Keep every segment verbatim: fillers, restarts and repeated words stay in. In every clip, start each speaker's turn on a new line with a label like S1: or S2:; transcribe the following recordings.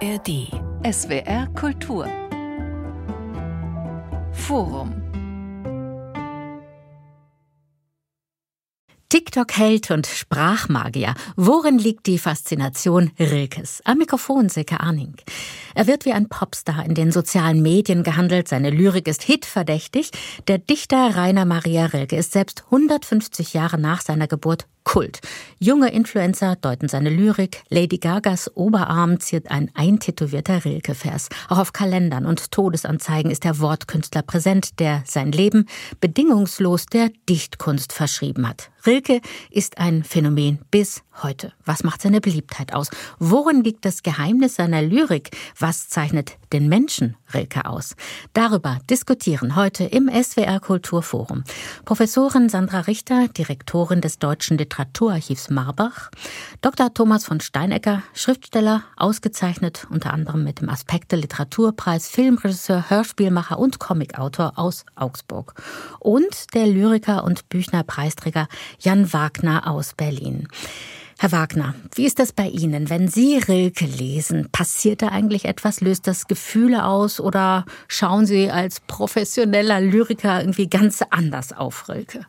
S1: A R D. S W R Kultur. Forum.
S2: TikTok-Held und Sprachmagier. Worin liegt die Faszination Rilkes? Am Mikrofon Silke Arning. Er wird wie ein Popstar in den sozialen Medien gehandelt. Seine Lyrik ist hitverdächtig. Der Dichter Rainer Maria Rilke ist selbst hundertfünfzig Jahre nach seiner Geburt Kult. Junge Influencer deuten seine Lyrik. Lady Gagas Oberarm ziert ein eintätowierter Rilke-Vers. Auch auf Kalendern und Todesanzeigen ist der Wortkünstler präsent, der sein Leben bedingungslos der Dichtkunst verschrieben hat. Rilke ist ein Phänomen bis heute. Was macht seine Beliebtheit aus? Worin liegt das Geheimnis seiner Lyrik? Was zeichnet den Menschen Rilke aus? Darüber diskutieren heute im S W R Kulturforum Professorin Sandra Richter, Direktorin des Deutschen Literaturarchivs Marbach, Doktor Thomas von Steinecker, Schriftsteller, ausgezeichnet unter anderem mit dem Aspekte Literaturpreis, Filmregisseur, Hörspielmacher und Comicautor aus Augsburg, und der Lyriker und Büchner-Preisträger Jan Wagner aus Berlin. Herr Wagner, wie ist das bei Ihnen? Wenn Sie Rilke lesen, passiert da eigentlich etwas? Löst das Gefühle aus oder schauen Sie als professioneller Lyriker irgendwie ganz anders auf Rilke?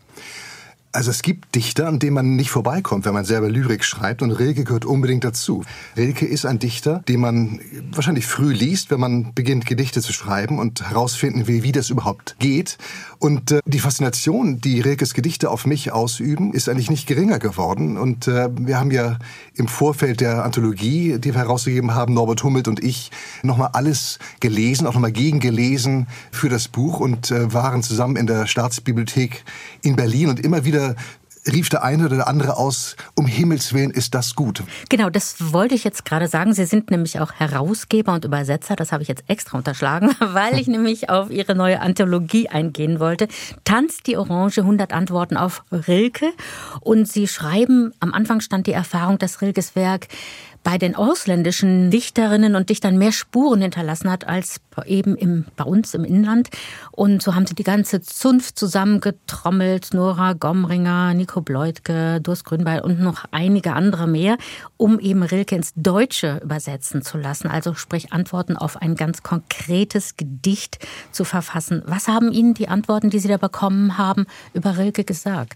S3: Also es gibt Dichter, an denen man nicht vorbeikommt, wenn man selber Lyrik schreibt, und Rilke gehört unbedingt dazu. Rilke ist ein Dichter, den man wahrscheinlich früh liest, wenn man beginnt, Gedichte zu schreiben und herausfinden will, wie das überhaupt geht. Und äh, die Faszination, die Rilkes Gedichte auf mich ausüben, ist eigentlich nicht geringer geworden. Und äh, wir haben ja im Vorfeld der Anthologie, die wir herausgegeben haben, Norbert Hummelt und ich, nochmal alles gelesen, auch nochmal gegengelesen für das Buch und äh, waren zusammen in der Staatsbibliothek in Berlin, und immer wieder rief der eine oder der andere aus, um Himmels Willen, ist das gut.
S2: Genau, das wollte ich jetzt gerade sagen. Sie sind nämlich auch Herausgeber und Übersetzer. Das habe ich jetzt extra unterschlagen, weil ich nämlich auf Ihre neue Anthologie eingehen wollte. Tanzt die Orange, hundert Antworten auf Rilke. Und Sie schreiben, am Anfang stand die Erfahrung, dass Rilkes Werk bei den ausländischen Dichterinnen und Dichtern mehr Spuren hinterlassen hat als eben im, bei uns im Inland. Und so haben sie die ganze Zunft zusammengetrommelt, Nora Gomringer, Nico Bleutke, Durst Grünbeil und noch einige andere mehr, um eben Rilke ins Deutsche übersetzen zu lassen. Also sprich Antworten auf ein ganz konkretes Gedicht zu verfassen. Was haben Ihnen die Antworten, die Sie da bekommen haben, über Rilke gesagt?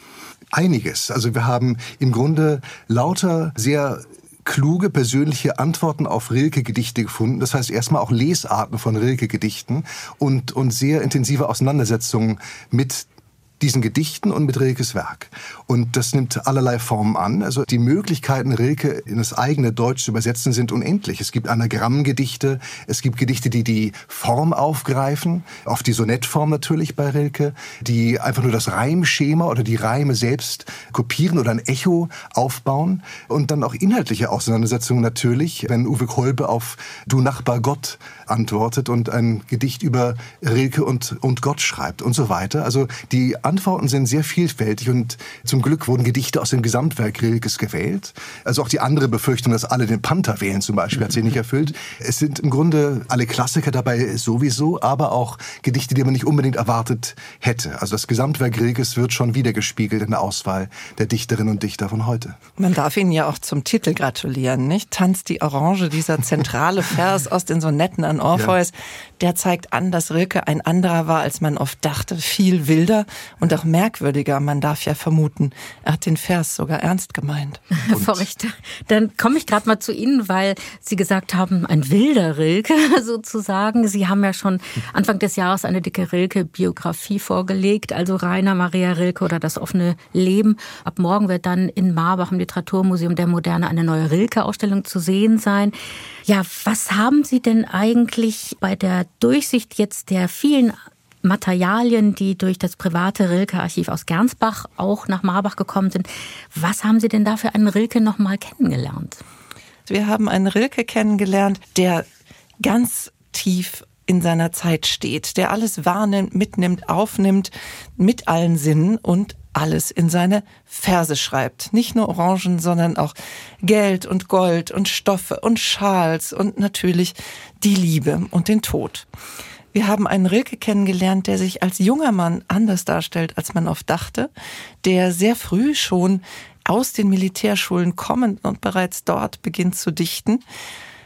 S3: Einiges. Also wir haben im Grunde lauter sehr kluge, persönliche Antworten auf Rilke-Gedichte gefunden. Das heißt erstmal auch Lesarten von Rilke-Gedichten und, und sehr intensive Auseinandersetzungen mit diesen Gedichten und mit Rilkes Werk. Und das nimmt allerlei Formen an. Also die Möglichkeiten, Rilke in das eigene Deutsch zu übersetzen, sind unendlich. Es gibt Anagrammgedichte, es gibt Gedichte, die die Form aufgreifen, auf die Sonettform natürlich bei Rilke, die einfach nur das Reimschema oder die Reime selbst kopieren oder ein Echo aufbauen. Und dann auch inhaltliche Auseinandersetzungen natürlich, wenn Uwe Kolbe auf Du Nachbar Gott antwortet und ein Gedicht über Rilke und, und Gott schreibt und so weiter. Also die Antworten sind sehr vielfältig, und zum Glück wurden Gedichte aus dem Gesamtwerk Rilkes gewählt. Also auch die andere Befürchtung, dass alle den Panther wählen zum Beispiel, hat sich nicht erfüllt. Es sind im Grunde alle Klassiker dabei sowieso, aber auch Gedichte, die man nicht unbedingt erwartet hätte. Also das Gesamtwerk Rilkes wird schon wiedergespiegelt in der Auswahl der Dichterinnen und Dichter von heute.
S4: Man darf Ihnen ja auch zum Titel gratulieren, nicht? Tanzt die Orange, dieser zentrale Vers aus den Sonetten an Orpheus, ja. Der zeigt an, dass Rilke ein anderer war, als man oft dachte, viel wilder und auch merkwürdiger. Man darf ja vermuten, er hat den Vers sogar ernst gemeint.
S2: Herr Vorrichter, dann komme ich gerade mal zu Ihnen, weil Sie gesagt haben, ein wilder Rilke sozusagen. Sie haben ja schon Anfang des Jahres eine dicke Rilke-Biografie vorgelegt, also Rainer Maria Rilke oder das offene Leben. Ab morgen wird dann in Marbach im Literaturmuseum der Moderne eine neue Rilke-Ausstellung zu sehen sein. Ja, was haben Sie denn eigentlich bei der Durchsicht jetzt der vielen Materialien, die durch das private Rilke-Archiv aus Gernsbach auch nach Marbach gekommen sind, was haben Sie denn da für einen Rilke noch mal kennengelernt?
S4: Wir haben einen Rilke kennengelernt, der ganz tief in seiner Zeit steht, der alles wahrnimmt, mitnimmt, aufnimmt, mit allen Sinnen und alles in seine Verse schreibt. Nicht nur Orangen, sondern auch Geld und Gold und Stoffe und Schals und natürlich die Liebe und den Tod. Wir haben einen Rilke kennengelernt, der sich als junger Mann anders darstellt, als man oft dachte, der sehr früh schon aus den Militärschulen kommend und bereits dort beginnt zu dichten.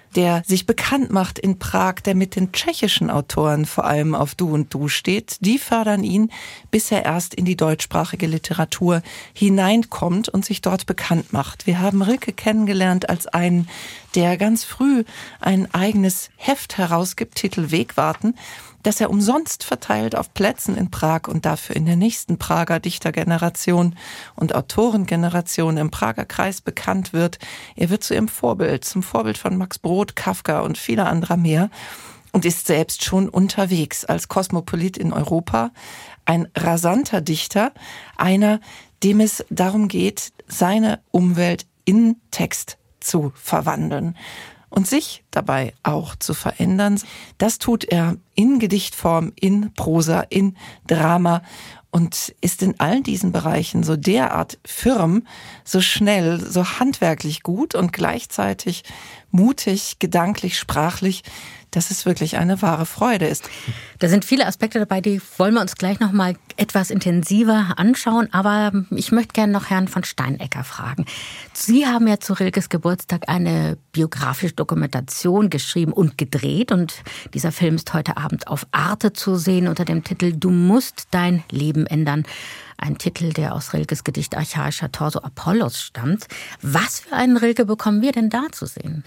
S4: der sich bekannt macht in Prag, der mit den tschechischen Autoren vor allem auf Du und Du steht. Die fördern ihn, bis er erst in die deutschsprachige Literatur hineinkommt und sich dort bekannt macht. Wir haben Rilke kennengelernt als einen, der ganz früh ein eigenes Heft herausgibt, Titel Wegwarten, das er umsonst verteilt auf Plätzen in Prag und dafür in der nächsten Prager Dichtergeneration und Autorengeneration im Prager Kreis bekannt wird. Er wird zu ihrem Vorbild, zum Vorbild von Max Brod, Kafka und vieler anderer mehr und ist selbst schon unterwegs als Kosmopolit in Europa. Ein rasanter Dichter, einer, dem es darum geht, seine Umwelt in Text zu verwandeln und sich dabei auch zu verändern. Das tut er in Gedichtform, in Prosa, in Drama und ist in all diesen Bereichen so derart firm, so schnell, so handwerklich gut und gleichzeitig mutig, gedanklich, sprachlich, dass es wirklich eine wahre Freude ist.
S2: Da sind viele Aspekte dabei, die wollen wir uns gleich noch mal etwas intensiver anschauen. Aber ich möchte gerne noch Herrn von Steinecker fragen. Sie haben ja zu Rilkes Geburtstag eine biografische Dokumentation geschrieben und gedreht. Und dieser Film ist heute Abend auf Arte zu sehen unter dem Titel Du musst dein Leben ändern. Ein Titel, der aus Rilkes Gedicht Archaischer Torso Apollos stammt. Was für einen Rilke bekommen wir denn da zu sehen?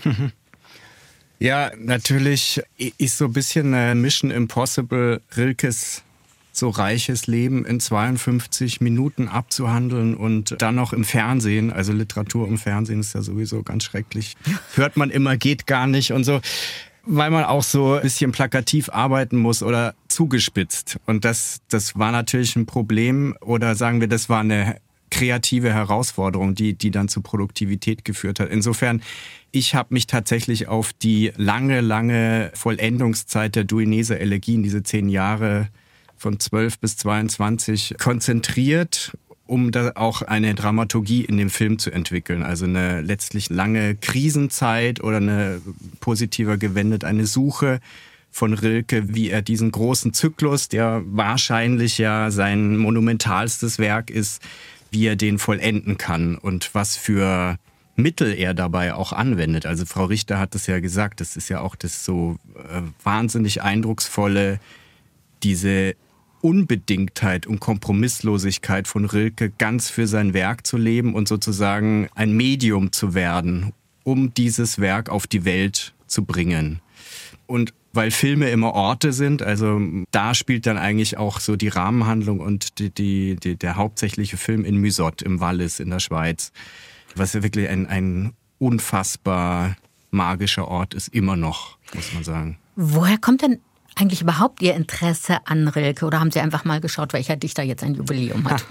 S5: Ja, natürlich ist so ein bisschen eine Mission Impossible, Rilkes so reiches Leben in zweiundfünfzig Minuten abzuhandeln und dann noch im Fernsehen, also Literatur im Fernsehen ist ja sowieso ganz schrecklich, hört man immer, geht gar nicht und so, weil man auch so ein bisschen plakativ arbeiten muss oder zugespitzt. Und das, das war natürlich ein Problem oder sagen wir, das war eine kreative Herausforderung, die, die dann zu Produktivität geführt hat. Insofern, ich habe mich tatsächlich auf die lange, lange Vollendungszeit der Duineser-Elegien, diese zehn Jahre von zwölf bis zweiundzwanzig, konzentriert, um da auch eine Dramaturgie in dem Film zu entwickeln. Also eine letztlich lange Krisenzeit oder eine positiver gewendet, eine Suche von Rilke, wie er diesen großen Zyklus, der wahrscheinlich ja sein monumentalstes Werk ist, wie er den vollenden kann und was für Mittel er dabei auch anwendet. Also Frau Richter hat es ja gesagt, das ist ja auch das so äh, wahnsinnig eindrucksvolle, diese Unbedingtheit und Kompromisslosigkeit von Rilke ganz für sein Werk zu leben und sozusagen ein Medium zu werden, um dieses Werk auf die Welt zu bringen. Und weil Filme immer Orte sind, also da spielt dann eigentlich auch so die Rahmenhandlung und die, die, die, der hauptsächliche Film in Mysot im Wallis in der Schweiz, was ja wirklich ein, ein unfassbar magischer Ort ist, immer noch, muss man sagen.
S2: Woher kommt denn eigentlich überhaupt Ihr Interesse an Rilke? Oder haben Sie einfach mal geschaut, welcher Dichter jetzt ein Jubiläum hat?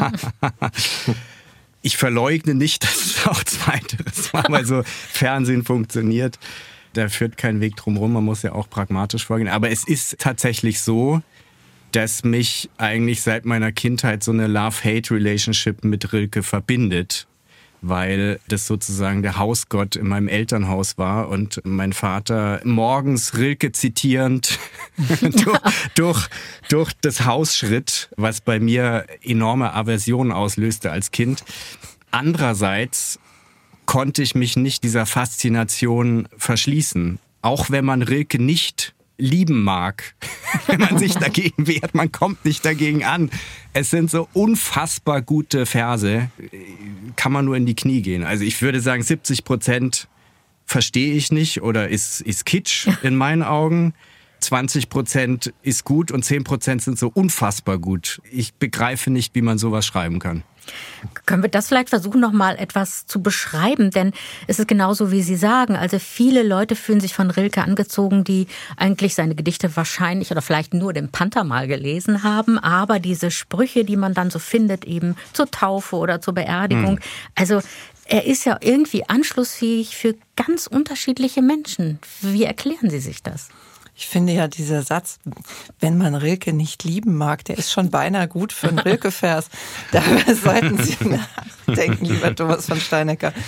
S5: Ich verleugne nicht, dass es auch zweiteres Mal bei so Fernsehen funktioniert. Da führt kein Weg drum rum, man muss ja auch pragmatisch vorgehen. Aber es ist tatsächlich so, dass mich eigentlich seit meiner Kindheit so eine Love-Hate-Relationship mit Rilke verbindet, weil das sozusagen der Hausgott in meinem Elternhaus war und mein Vater morgens Rilke zitierend durch, durch, durch das Haus schritt, was bei mir enorme Aversion auslöste als Kind. Andererseits konnte ich mich nicht dieser Faszination verschließen. Auch wenn man Rilke nicht lieben mag, wenn man sich dagegen wehrt, man kommt nicht dagegen an. Es sind so unfassbar gute Verse, kann man nur in die Knie gehen. Also ich würde sagen, siebzig Prozent verstehe ich nicht oder ist, ist Kitsch in meinen Augen. zwanzig Prozent ist gut und zehn Prozent sind so unfassbar gut. Ich begreife nicht, wie man sowas schreiben kann.
S2: Können wir das vielleicht versuchen, noch mal etwas zu beschreiben? Denn es ist genauso, wie Sie sagen. Also viele Leute fühlen sich von Rilke angezogen, die eigentlich seine Gedichte wahrscheinlich oder vielleicht nur den Panther mal gelesen haben. Aber diese Sprüche, die man dann so findet, eben zur Taufe oder zur Beerdigung. Hm. Also er ist ja irgendwie anschlussfähig für ganz unterschiedliche Menschen. Wie erklären Sie sich das?
S4: Ich finde ja, dieser Satz, wenn man Rilke nicht lieben mag, der ist schon beinahe gut für einen Rilke-Vers. Da sollten Sie nachdenken, lieber Thomas von Steinecker.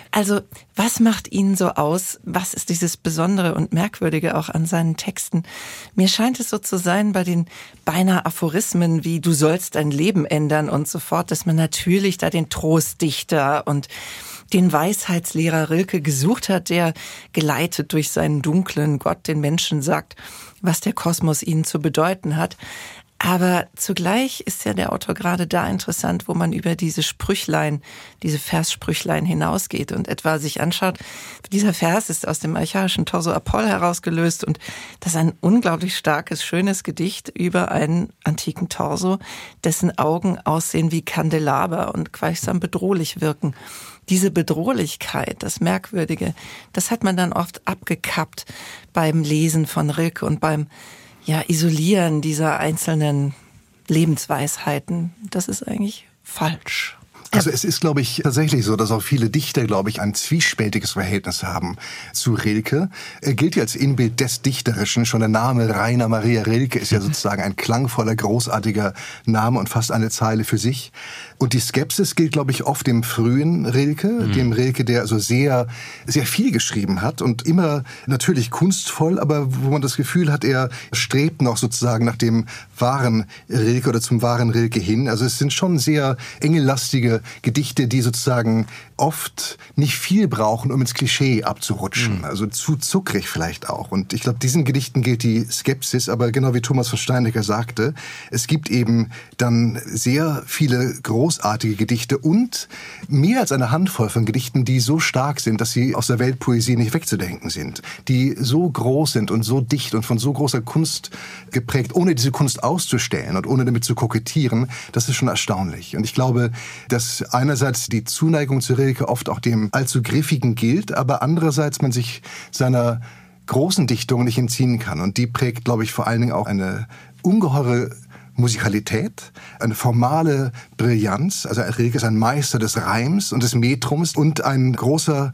S4: Also, was macht ihn so aus? Was ist dieses Besondere und Merkwürdige auch an seinen Texten? Mir scheint es so zu sein bei den beinahe Aphorismen wie du sollst dein Leben ändern und so fort, dass man natürlich da den Trostdichter und den Weisheitslehrer Rilke gesucht hat, der geleitet durch seinen dunklen Gott den Menschen sagt, was der Kosmos ihnen zu bedeuten hat. Aber zugleich ist ja der Autor gerade da interessant, wo man über diese Sprüchlein, diese Verssprüchlein hinausgeht und etwa sich anschaut, dieser Vers ist aus dem archaischen Torso Apoll herausgelöst und das ist ein unglaublich starkes, schönes Gedicht über einen antiken Torso, dessen Augen aussehen wie Kandelaber und gleichsam bedrohlich wirken. Diese Bedrohlichkeit, das Merkwürdige, das hat man dann oft abgekappt beim Lesen von Rilke und beim ja, Isolieren dieser einzelnen Lebensweisheiten. Das ist eigentlich falsch.
S3: Also es ist, glaube ich, tatsächlich so, dass auch viele Dichter, glaube ich, ein zwiespältiges Verhältnis haben zu Rilke. Er gilt ja als Inbild des Dichterischen. Schon der Name Rainer Maria Rilke ist ja sozusagen ein klangvoller, großartiger Name und fast eine Zeile für sich. Und die Skepsis gilt, glaube ich, oft dem frühen Rilke, mhm. dem Rilke, der also sehr, sehr viel geschrieben hat und immer natürlich kunstvoll, aber wo man das Gefühl hat, er strebt noch sozusagen nach dem wahren Rilke oder zum wahren Rilke hin. Also es sind schon sehr engellastige Gedichte, die sozusagen oft nicht viel brauchen, um ins Klischee abzurutschen. Mhm. Also zu zuckrig vielleicht auch. Und ich glaube, diesen Gedichten gilt die Skepsis, aber genau wie Thomas von Steinecker sagte, es gibt eben dann sehr viele großartige Gedichte und mehr als eine Handvoll von Gedichten, die so stark sind, dass sie aus der Weltpoesie nicht wegzudenken sind. Die so groß sind und so dicht und von so großer Kunst geprägt, ohne diese Kunst auszustellen und ohne damit zu kokettieren, das ist schon erstaunlich. Und ich glaube, dass einerseits die Zuneigung zu Rilke oft auch dem allzu Griffigen gilt, aber andererseits man sich seiner großen Dichtung nicht entziehen kann. Und die prägt, glaube ich, vor allen Dingen auch eine ungeheure Musikalität, eine formale Brillanz. Also Rilke ist ein Meister des Reims und des Metrums und ein großer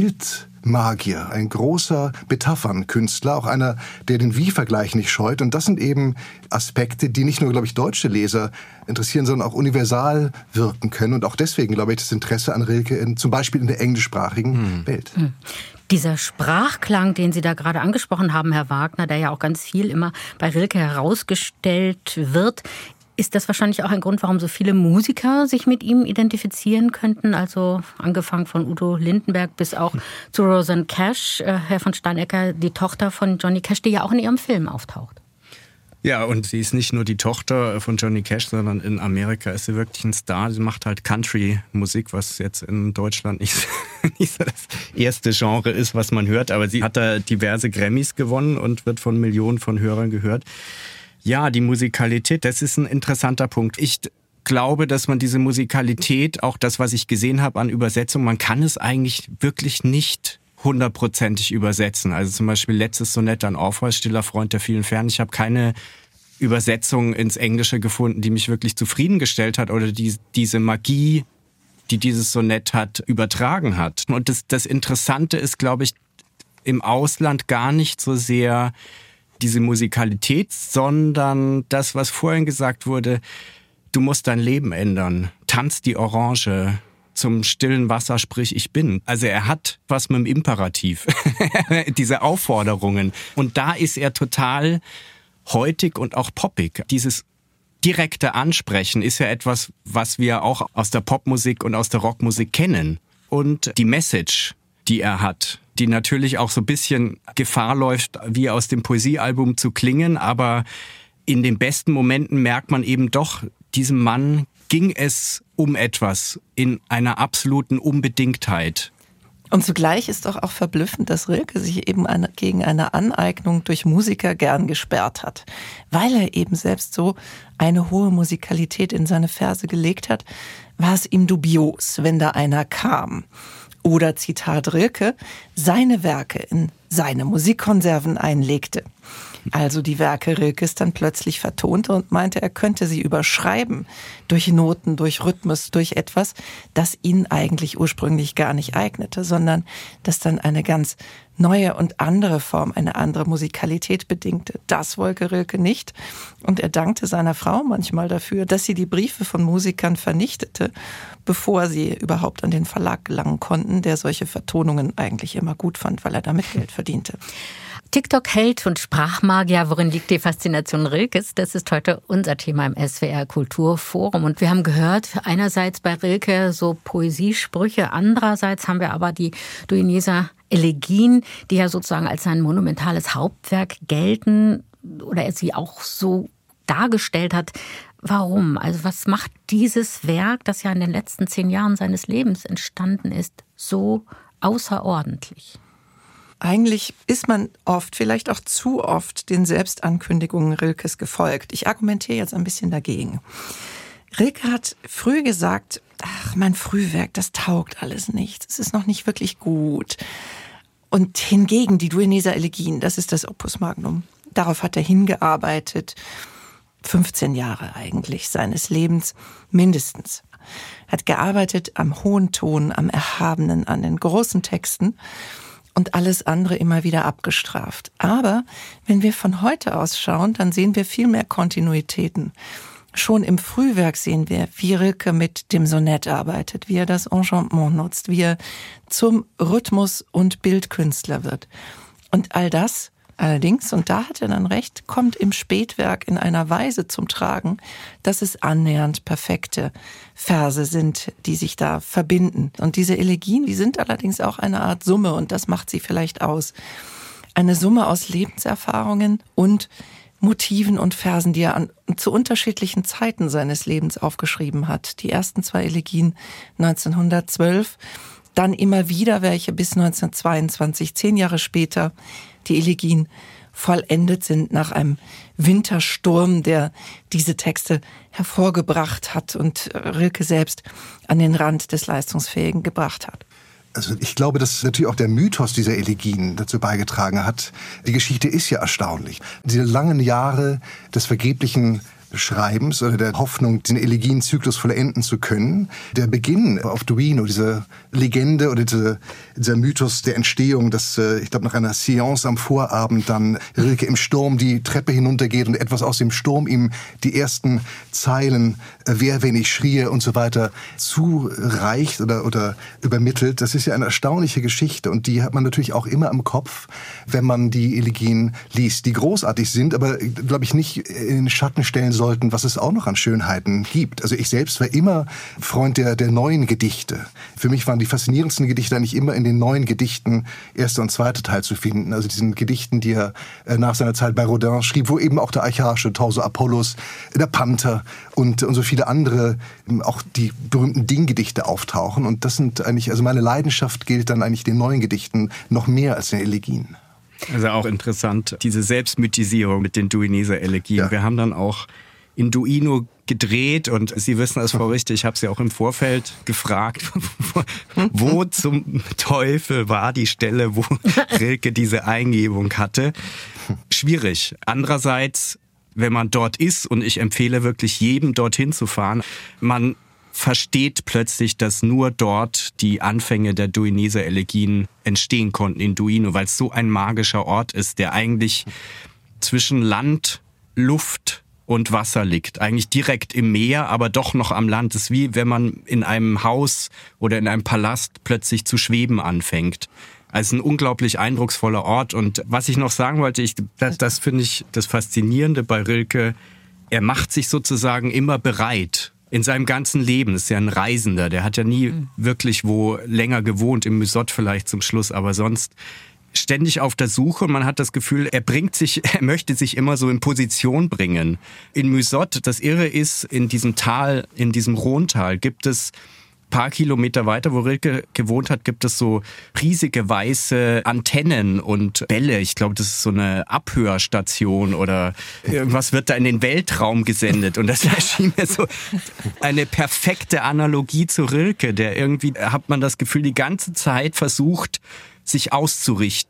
S3: Bildmagier, ein großer Metaphernkünstler, auch einer, der den Wie-Vergleich nicht scheut. Und das sind eben Aspekte, die nicht nur, glaube ich, deutsche Leser interessieren, sondern auch universal wirken können. Und auch deswegen, glaube ich, das Interesse an Rilke in, zum Beispiel in der englischsprachigen hm. Welt. Hm.
S2: Dieser Sprachklang, den Sie da gerade angesprochen haben, Herr Wagner, der ja auch ganz viel immer bei Rilke herausgestellt wird, ist das wahrscheinlich auch ein Grund, warum so viele Musiker sich mit ihm identifizieren könnten? Also angefangen von Udo Lindenberg bis auch zu Rosanne Cash, äh, Herr von Steinecker, die Tochter von Johnny Cash, die ja auch in Ihrem Film auftaucht.
S5: Ja, und sie ist nicht nur die Tochter von Johnny Cash, sondern in Amerika ist sie wirklich ein Star. Sie macht halt Country-Musik, was jetzt in Deutschland nicht, nicht so das erste Genre ist, was man hört. Aber sie hat da diverse Grammys gewonnen und wird von Millionen von Hörern gehört. Ja, die Musikalität, das ist ein interessanter Punkt. Ich glaube, dass man diese Musikalität, auch das, was ich gesehen habe an Übersetzung, man kann es eigentlich wirklich nicht hundertprozentig übersetzen. Also zum Beispiel letztes Sonett an Orpheus, stiller Freund der vielen Fernen. Ich habe keine Übersetzung ins Englische gefunden, die mich wirklich zufriedengestellt hat oder die diese Magie, die dieses Sonett hat, übertragen hat. Und das, das Interessante ist, glaube ich, im Ausland gar nicht so sehr diese Musikalität, sondern das, was vorhin gesagt wurde, du musst dein Leben ändern. Tanz die Orange. Zum stillen Wasser sprich ich bin. Also er hat was mit dem Imperativ. Diese Aufforderungen. Und da ist er total heutig und auch poppig. Dieses direkte Ansprechen ist ja etwas, was wir auch aus der Popmusik und aus der Rockmusik kennen. Und die Message, die er hat, die natürlich auch so ein bisschen Gefahr läuft, wie aus dem Poesiealbum zu klingen, aber in den besten Momenten merkt man eben doch, diesem Mann ging es um etwas in einer absoluten Unbedingtheit.
S4: Und zugleich ist doch auch verblüffend, dass Rilke sich eben eine, gegen eine Aneignung durch Musiker gern gesperrt hat. Weil er eben selbst so eine hohe Musikalität in seine Verse gelegt hat, war es ihm dubios, wenn da einer kam. Oder, Zitat Rilke, seine Werke in seine Musikkonserven einlegte. also die Werke Rilkes dann plötzlich vertonte und meinte, er könnte sie überschreiben durch Noten, durch Rhythmus, durch etwas, das ihn eigentlich ursprünglich gar nicht eignete, sondern das dann eine ganz neue und andere Form, eine andere Musikalität bedingte. Das wollte Rilke nicht. Und er dankte seiner Frau manchmal dafür, dass sie die Briefe von Musikern vernichtete, bevor sie überhaupt an den Verlag gelangen konnten, der solche Vertonungen eigentlich immer gut fand, weil er damit Geld verdiente.
S2: TikTok-Held und Sprachmagier, worin liegt die Faszination Rilkes? Das ist heute unser Thema im S W R Kulturforum. Und wir haben gehört, einerseits bei Rilke so Poesiesprüche, andererseits haben wir aber die Duineser Elegien, die ja sozusagen als sein monumentales Hauptwerk gelten oder er sie auch so dargestellt hat. Warum? Also was macht dieses Werk, das ja in den letzten zehn Jahren seines Lebens entstanden ist, so außerordentlich?
S4: Eigentlich ist man oft, vielleicht auch zu oft, den Selbstankündigungen Rilkes gefolgt. Ich argumentiere jetzt ein bisschen dagegen. Rilke hat früh gesagt, ach, mein Frühwerk, das taugt alles nicht. Es ist noch nicht wirklich gut. Und hingegen die Duineser Elegien, das ist das Opus Magnum. Darauf hat er hingearbeitet. fünfzehn Jahre eigentlich seines Lebens mindestens. Hat gearbeitet am hohen Ton, am Erhabenen, an den großen Texten. Und alles andere immer wieder abgestraft. Aber wenn wir von heute aus schauen, dann sehen wir viel mehr Kontinuitäten. Schon im Frühwerk sehen wir, wie Rilke mit dem Sonett arbeitet, wie er das Enchantement nutzt, wie er zum Rhythmus- und Bildkünstler wird. Und all das allerdings, und da hat er dann recht, kommt im Spätwerk in einer Weise zum Tragen, dass es annähernd perfekte Verse sind, die sich da verbinden. Und diese Elegien, die sind allerdings auch eine Art Summe, und das macht sie vielleicht aus. Eine Summe aus Lebenserfahrungen und Motiven und Versen, die er an, zu unterschiedlichen Zeiten seines Lebens aufgeschrieben hat. Die ersten zwei Elegien neunzehnhundertzwölf, dann immer wieder welche bis neunzehnhundertzweiundzwanzig, zehn Jahre später, die Elegien vollendet sind nach einem Wintersturm, der diese Texte hervorgebracht hat und Rilke selbst an den Rand des Leistungsfähigen gebracht hat.
S3: Also ich glaube, dass natürlich auch der Mythos dieser Elegien dazu beigetragen hat. Die Geschichte ist ja erstaunlich. Diese langen Jahre des vergeblichen Schreibens oder der Hoffnung, den Elegien-Zyklus vollenden zu können. Der Beginn auf Duino, diese Legende oder diese, dieser Mythos der Entstehung, dass ich glaube nach einer Seance am Vorabend dann Rilke im Sturm die Treppe hinuntergeht und etwas aus dem Sturm ihm die ersten Zeilen, wer, wenn ich schrie und so weiter, zureicht oder, oder übermittelt. Das ist ja eine erstaunliche Geschichte und die hat man natürlich auch immer im Kopf, wenn man die Elegien liest, die großartig sind, aber glaube ich nicht in den Schatten stellen sollten, was es auch noch an Schönheiten gibt. Also ich selbst war immer Freund der, der neuen Gedichte. Für mich waren die faszinierendsten Gedichte eigentlich immer in den neuen Gedichten, erster und zweiter Teil zu finden. Also diesen Gedichten, die er nach seiner Zeit bei Rodin schrieb, wo eben auch der archaische Torso Apollos, der Panther und, und so viele andere, auch die berühmten Dinggedichte auftauchen. Und das sind eigentlich, also meine Leidenschaft gilt dann eigentlich den neuen Gedichten noch mehr als den Elegien.
S5: Also auch interessant, diese Selbstmythisierung mit den Duineser Elegien. Ja. Wir haben dann auch in Duino gedreht und Sie wissen das, Frau Richter, ich habe Sie auch im Vorfeld gefragt, wo zum Teufel war die Stelle, wo Rilke diese Eingebung hatte. Schwierig. Andererseits, wenn man dort ist, und ich empfehle wirklich jedem dorthin zu fahren, man versteht plötzlich, dass nur dort die Anfänge der Duineser Elegien entstehen konnten in Duino, weil es so ein magischer Ort ist, der eigentlich zwischen Land, Luft und Wasser liegt. Eigentlich direkt im Meer, aber doch noch am Land. Es ist wie wenn man in einem Haus oder in einem Palast plötzlich zu schweben anfängt. Also ein unglaublich eindrucksvoller Ort. Und was ich noch sagen wollte, ich, das, das finde ich das Faszinierende bei Rilke. Er macht sich sozusagen immer bereit. In seinem ganzen Leben ist er ein Reisender. Der hat ja nie mhm. wirklich wo länger gewohnt, im Musot vielleicht zum Schluss, aber sonst ständig auf der Suche. Man hat das Gefühl, er bringt sich, er möchte sich immer so in Position bringen. In Musot, das Irre ist, in diesem Tal, in diesem Rhontal gibt es paar Kilometer weiter, wo Rilke gewohnt hat, gibt es so riesige weiße Antennen und Bälle. Ich glaube, das ist so eine Abhörstation oder irgendwas wird da in den Weltraum gesendet. Und das erschien mir so eine perfekte Analogie zu Rilke, der irgendwie, hat man das Gefühl, die ganze Zeit versucht, sich auszurichten.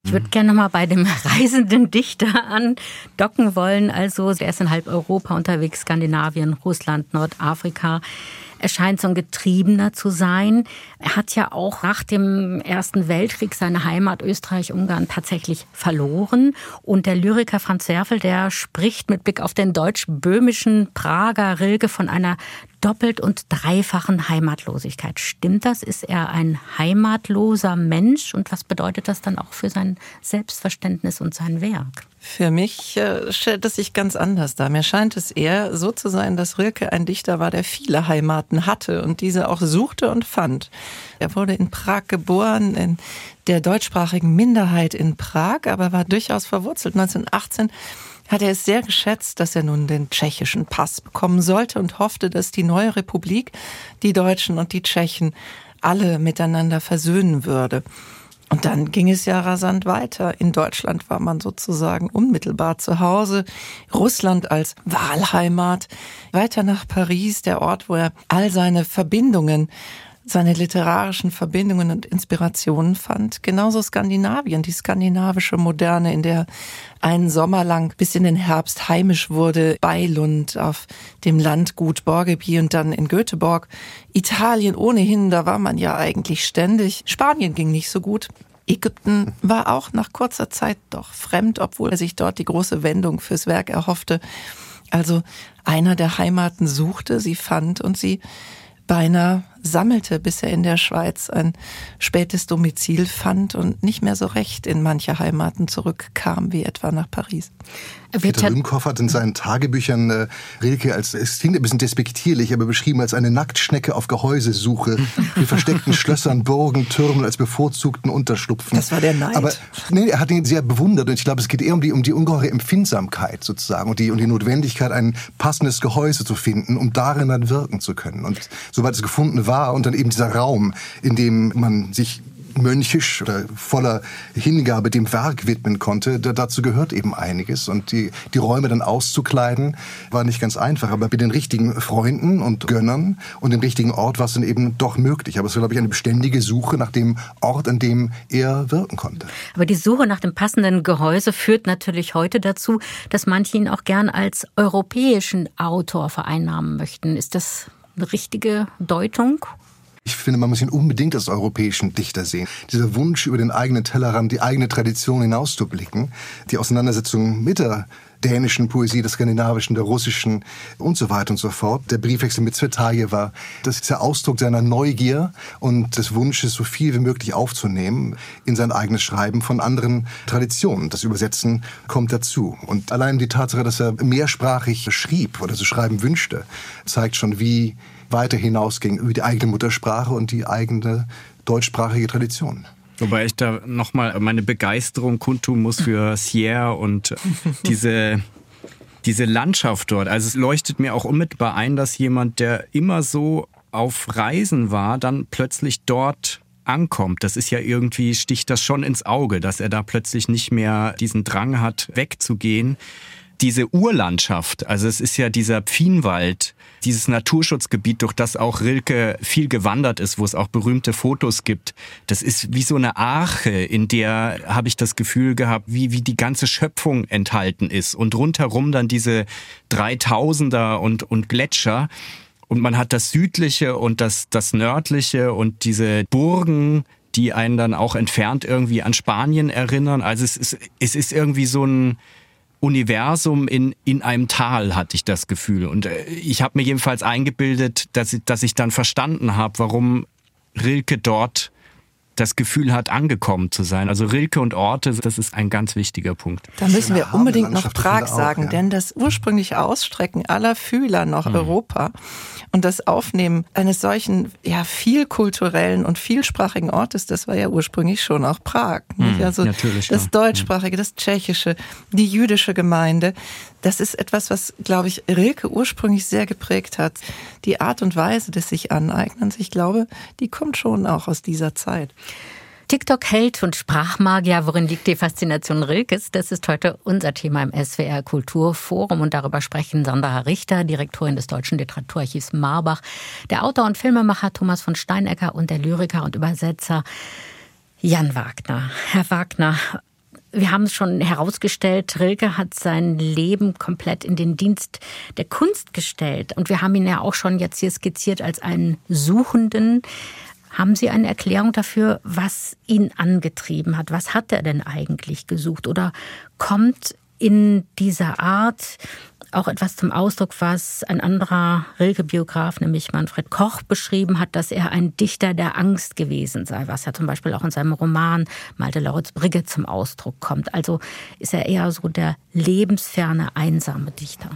S2: Ich würde gerne noch mal bei dem reisenden Dichter andocken wollen. Also, der ist in halb Europa unterwegs, Skandinavien, Russland, Nordafrika. Er scheint so ein Getriebener zu sein. Er hat ja auch nach dem Ersten Weltkrieg seine Heimat Österreich-Ungarn tatsächlich verloren. Und der Lyriker Franz Werfel, der spricht mit Blick auf den deutsch-böhmischen Prager Rilke von einer doppelt und dreifachen Heimatlosigkeit. Stimmt das? Ist er ein heimatloser Mensch? Und was bedeutet das dann auch für sein Selbstverständnis und sein Werk?
S4: Für mich äh, stellt es sich ganz anders dar. Mir scheint es eher so zu sein, dass Rilke ein Dichter war, der viele Heimaten hatte und diese auch suchte und fand. Er wurde in Prag geboren, in der deutschsprachigen Minderheit in Prag, aber war durchaus verwurzelt. neunzehnhundertachtzehn hat er es sehr geschätzt, dass er nun den tschechischen Pass bekommen sollte und hoffte, dass die neue Republik die Deutschen und die Tschechen alle miteinander versöhnen würde. Und dann ging es ja rasant weiter. In Deutschland war man sozusagen unmittelbar zu Hause. Russland als Wahlheimat. Weiter nach Paris, der Ort, wo er all seine Verbindungen, seine literarischen Verbindungen und Inspirationen fand. Genauso Skandinavien, die skandinavische Moderne, in der einen Sommer lang bis in den Herbst heimisch wurde. Beilund auf dem Landgut Borgeby und dann in Göteborg. Italien ohnehin, da war man ja eigentlich ständig. Spanien ging nicht so gut. Ägypten war auch nach kurzer Zeit doch fremd, obwohl er sich dort die große Wendung fürs Werk erhoffte. Also einer der Heimaten suchte, sie fand und sie beinahe sammelte, bis er in der Schweiz ein spätes Domizil fand und nicht mehr so recht in manche Heimaten zurückkam, wie etwa nach Paris.
S3: Peter Lümkow hat in seinen Tagebüchern äh, Rilke als, es klingt ein bisschen despektierlich, aber beschrieben als eine Nacktschnecke auf Gehäusesuche, mit versteckten Schlössern, Burgen, Türmen als bevorzugten Unterschlupfen.
S4: Das war der Neid.
S3: Aber nee, er hat ihn sehr bewundert und ich glaube, es geht eher um die, um die ungeheure Empfindsamkeit sozusagen und die, um die Notwendigkeit, ein passendes Gehäuse zu finden, um darin dann wirken zu können. Und sobald es gefunden war und dann eben dieser Raum, in dem man sich mönchisch oder voller Hingabe dem Werk widmen konnte, da, dazu gehört eben einiges. Und die, die Räume dann auszukleiden, war nicht ganz einfach. Aber mit den richtigen Freunden und Gönnern und dem richtigen Ort war es dann eben doch möglich. Aber es war, glaube ich, eine beständige Suche nach dem Ort, an dem er wirken konnte.
S2: Aber die Suche nach dem passenden Gehäuse führt natürlich heute dazu, dass manche ihn auch gern als europäischen Autor vereinnahmen möchten. Ist das eine richtige Deutung?
S3: Ich finde, man muss ihn unbedingt als europäischen Dichter sehen. Dieser Wunsch, über den eigenen Tellerrand, die eigene Tradition hinauszublicken, die Auseinandersetzung mit der dänischen Poesie, der skandinavischen, der russischen und so weiter und so fort. Der Briefwechsel mit Tsvetajewa, das ist der Ausdruck seiner Neugier und des Wunsches, so viel wie möglich aufzunehmen in sein eigenes Schreiben von anderen Traditionen. Das Übersetzen kommt dazu. Und allein die Tatsache, dass er mehrsprachig schrieb oder zu schreiben wünschte, zeigt schon, wie weiter hinausging über die eigene Muttersprache und die eigene deutschsprachige Tradition.
S5: Wobei ich da nochmal meine Begeisterung kundtun muss für Sierre und diese, diese Landschaft dort. Also es leuchtet mir auch unmittelbar ein, dass jemand, der immer so auf Reisen war, dann plötzlich dort ankommt. Das ist ja irgendwie, sticht das schon ins Auge, dass er da plötzlich nicht mehr diesen Drang hat, wegzugehen. Diese Urlandschaft, also es ist ja dieser Pfienwald, dieses Naturschutzgebiet, durch das auch Rilke viel gewandert ist, wo es auch berühmte Fotos gibt. Das ist wie so eine Arche, in der, habe ich das Gefühl gehabt, wie, wie die ganze Schöpfung enthalten ist. Und rundherum dann diese Dreitausender und, und Gletscher. Und man hat das Südliche und das, das Nördliche und diese Burgen, die einen dann auch entfernt irgendwie an Spanien erinnern. Also es ist, es ist irgendwie so ein Universum in, in einem Tal, hatte ich das Gefühl. Und ich habe mir jedenfalls eingebildet, dass ich, dass ich dann verstanden habe, warum Rilke dort das Gefühl hat, angekommen zu sein. Also Rilke und Orte, das ist ein ganz wichtiger Punkt.
S4: Da müssen wir unbedingt noch Prag sagen, auch, ja. Denn das ursprüngliche Ausstrecken aller Fühler nach mhm. Europa und das Aufnehmen eines solchen ja vielkulturellen und vielsprachigen Ortes, das war ja ursprünglich schon auch Prag.
S5: Mhm,
S4: also
S5: natürlich,
S4: das
S5: ja.
S4: Deutschsprachige, das Tschechische, die jüdische Gemeinde, das ist etwas, was, glaube ich, Rilke ursprünglich sehr geprägt hat. Die Art und Weise des sich Aneignens, ich glaube, die kommt schon auch aus dieser Zeit.
S2: TikTok-Held und Sprachmagier, worin liegt die Faszination Rilkes? Das ist heute unser Thema im S W R Kulturforum und darüber sprechen Sandra Richter, Direktorin des Deutschen Literaturarchivs Marbach, der Autor und Filmemacher Thomas von Steinecker und der Lyriker und Übersetzer Jan Wagner. Herr Wagner, Wir haben es schon herausgestellt, Rilke hat sein Leben komplett in den Dienst der Kunst gestellt. Und wir haben ihn ja auch schon jetzt hier skizziert als einen Suchenden. Haben Sie eine Erklärung dafür, was ihn angetrieben hat? Was hat er denn eigentlich gesucht? Oder kommt in dieser Art auch etwas zum Ausdruck, was ein anderer Rilke-Biograf, nämlich Manfred Koch, beschrieben hat, dass er ein Dichter der Angst gewesen sei, was ja zum Beispiel auch in seinem Roman Malte Lauritz-Brigge zum Ausdruck kommt. Also ist er eher so der lebensferne, einsame Dichter.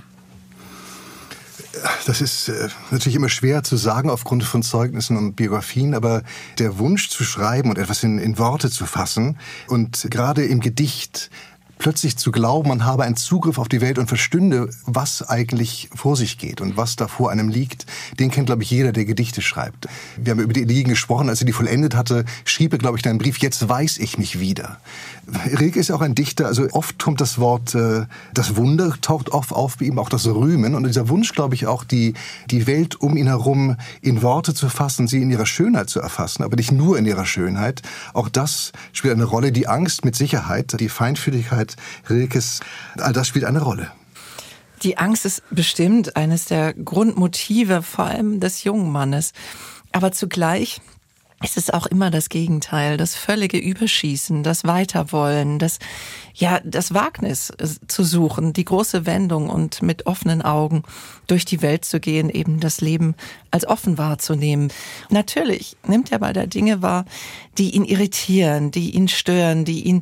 S3: Das ist äh, natürlich immer schwer zu sagen aufgrund von Zeugnissen und Biografien, aber der Wunsch zu schreiben und etwas in, in Worte zu fassen und gerade im Gedicht plötzlich zu glauben, man habe einen Zugriff auf die Welt und verstünde, was eigentlich vor sich geht und was da vor einem liegt, den kennt, glaube ich, jeder, der Gedichte schreibt. Wir haben über die Elegie gesprochen, als er die vollendet hatte, schrieb er, glaube ich, in einem Brief, jetzt weiß ich mich wieder. Rilke ist auch ein Dichter, also oft kommt das Wort, äh, das Wunder taucht oft auf bei ihm, auch das Rühmen und dieser Wunsch, glaube ich, auch die, die Welt um ihn herum in Worte zu fassen, sie in ihrer Schönheit zu erfassen, aber nicht nur in ihrer Schönheit. Auch das spielt eine Rolle, die Angst mit Sicherheit, die Feinfühligkeit Rilkes, all das spielt eine Rolle.
S4: Die Angst ist bestimmt eines der Grundmotive, vor allem des jungen Mannes. Aber zugleich ist es auch immer das Gegenteil, das völlige Überschießen, das Weiterwollen, das, ja, das Wagnis zu suchen, die große Wendung und mit offenen Augen durch die Welt zu gehen, eben das Leben als offen wahrzunehmen. Natürlich nimmt er bei der Dinge wahr, die ihn irritieren, die ihn stören, die ihn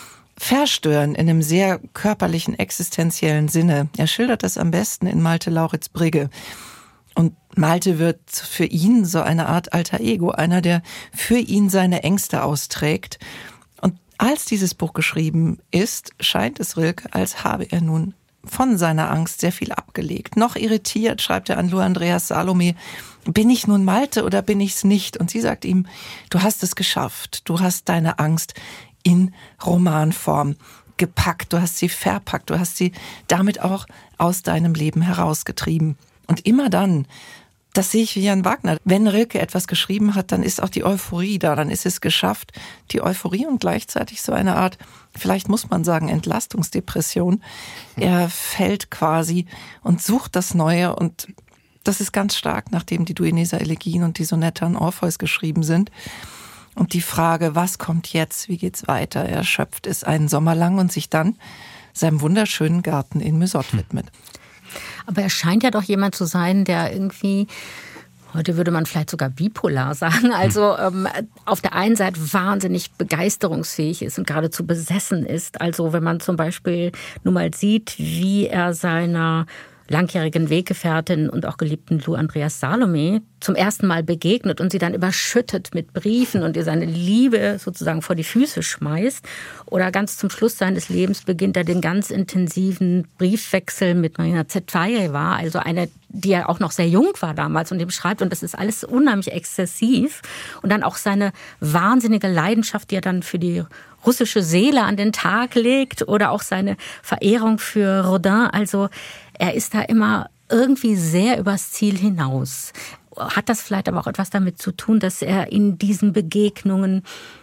S4: verstören in einem sehr körperlichen, existenziellen Sinne. Er schildert das am besten in Malte Lauritz-Brigge. Und Malte wird für ihn so eine Art Alter Ego, einer, der für ihn seine Ängste austrägt. Und als dieses Buch geschrieben ist, scheint es Rilke, als habe er nun von seiner Angst sehr viel abgelegt. Noch irritiert schreibt er an Lou Andreas Salome, bin ich nun Malte oder bin ich's nicht? Und sie sagt ihm, du hast es geschafft, du hast deine Angst in Romanform gepackt, du hast sie verpackt, du hast sie damit auch aus deinem Leben herausgetrieben. Und immer dann, das sehe ich wie Jan Wagner, wenn Rilke etwas geschrieben hat, dann ist auch die Euphorie da, dann ist es geschafft. Die Euphorie und gleichzeitig so eine Art, vielleicht muss man sagen, Entlastungsdepression. Er fällt quasi und sucht das Neue und das ist ganz stark, nachdem die Duineser Elegien und die Sonette an Orpheus geschrieben sind. Und die Frage, was kommt jetzt, wie geht's weiter? Er schöpft es einen Sommer lang und sich dann seinem wunderschönen Garten in Mesotte widmet.
S2: Aber er scheint ja doch jemand zu sein, der irgendwie, heute würde man vielleicht sogar bipolar sagen, also ähm, auf der einen Seite wahnsinnig begeisterungsfähig ist und geradezu besessen ist. Also wenn man zum Beispiel nur mal sieht, wie er seiner langjährigen Weggefährtin und auch geliebten Lou Andreas Salome zum ersten Mal begegnet und sie dann überschüttet mit Briefen und ihr seine Liebe sozusagen vor die Füße schmeißt. Oder ganz zum Schluss seines Lebens beginnt er den ganz intensiven Briefwechsel mit Marina Tsvetaeva, also eine, die ja auch noch sehr jung war damals und die beschreibt. Und das ist alles unheimlich exzessiv. Und dann auch seine wahnsinnige Leidenschaft, die er dann für die russische Seele an den Tag legt oder auch seine Verehrung für Rodin. Also er ist da immer irgendwie sehr übers Ziel hinaus. Hat das vielleicht aber auch etwas damit zu tun, dass er in diesen Begegnungen,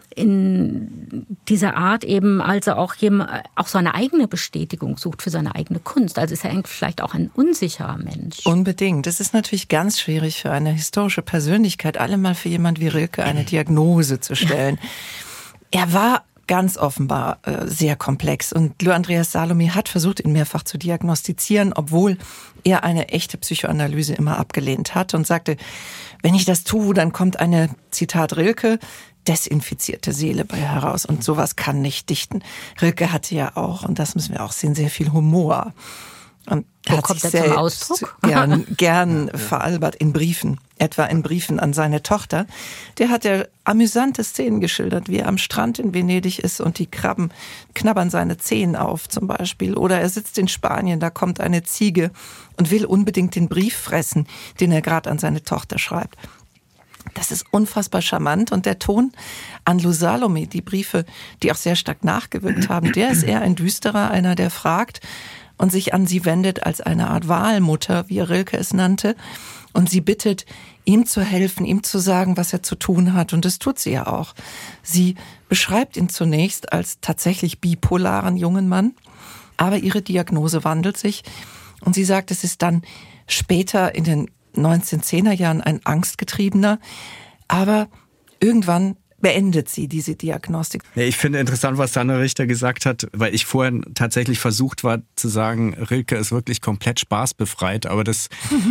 S2: in dieser Art eben also auch, auch so eine eigene Bestätigung sucht für seine eigene Kunst? Also ist er eigentlich vielleicht auch ein unsicherer Mensch?
S4: Unbedingt. Das ist natürlich ganz schwierig für eine historische Persönlichkeit, allemal für jemand wie Rilke eine Diagnose zu stellen. Er war ganz offenbar äh, sehr komplex. Und Lou Andreas Salome hat versucht, ihn mehrfach zu diagnostizieren, obwohl er eine echte Psychoanalyse immer abgelehnt hat und sagte, wenn ich das tue, dann kommt eine, Zitat Rilke, desinfizierte Seele bei heraus. Und sowas kann nicht dichten. Rilke hatte ja auch, und das müssen wir auch sehen, sehr viel Humor. Und
S2: Wo
S4: hat
S2: kommt
S4: sich
S2: der zum Ausdruck?
S4: Gern, gern ja, ja. veralbert in Briefen, etwa in Briefen an seine Tochter. Der hat ja amüsante Szenen geschildert, wie er am Strand in Venedig ist und die Krabben knabbern seine Zehen auf zum Beispiel. Oder er sitzt in Spanien, da kommt eine Ziege und will unbedingt den Brief fressen, den er gerade an seine Tochter schreibt. Das ist unfassbar charmant und der Ton an Lou Salome, die Briefe, die auch sehr stark nachgewirkt haben, der ist eher ein düsterer, einer, der fragt, und sich an sie wendet als eine Art Wahlmutter, wie Rilke es nannte, und sie bittet, ihm zu helfen, ihm zu sagen, was er zu tun hat. Und das tut sie ja auch. Sie beschreibt ihn zunächst als tatsächlich bipolaren jungen Mann, aber ihre Diagnose wandelt sich. Und sie sagt, es ist dann später in den neunzehnhundertzehner Jahren ein Angstgetriebener, aber irgendwann beendet sie diese Diagnostik.
S5: Ich finde interessant, was Sanne Richter gesagt hat, weil ich vorhin tatsächlich versucht war zu sagen, Rilke ist wirklich komplett spaßbefreit, aber das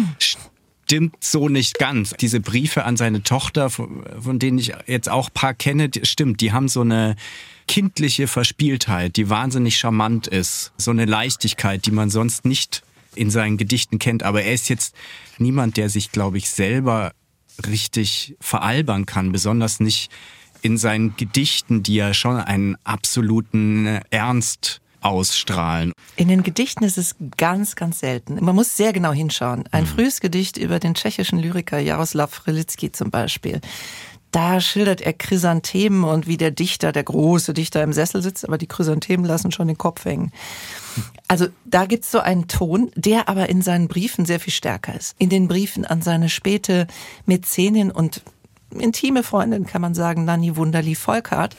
S5: stimmt so nicht ganz. Diese Briefe an seine Tochter, von denen ich jetzt auch ein paar kenne, stimmt, die haben so eine kindliche Verspieltheit, die wahnsinnig charmant ist. So eine Leichtigkeit, die man sonst nicht in seinen Gedichten kennt. Aber er ist jetzt niemand, der sich, glaube ich, selber richtig veralbern kann, besonders nicht in seinen Gedichten, die ja schon einen absoluten Ernst ausstrahlen.
S4: In den Gedichten ist es ganz, ganz selten. Man muss sehr genau hinschauen. Ein mhm. frühes Gedicht über den tschechischen Lyriker Jaroslav Hrylicki zum Beispiel. Da schildert er Chrysanthemen und wie der Dichter, der große Dichter im Sessel sitzt, aber die Chrysanthemen lassen schon den Kopf hängen. Also da gibt's so einen Ton, der aber in seinen Briefen sehr viel stärker ist. In den Briefen an seine späte Mäzenin und intime Freundin, kann man sagen, Nanny Wunderli Volkart,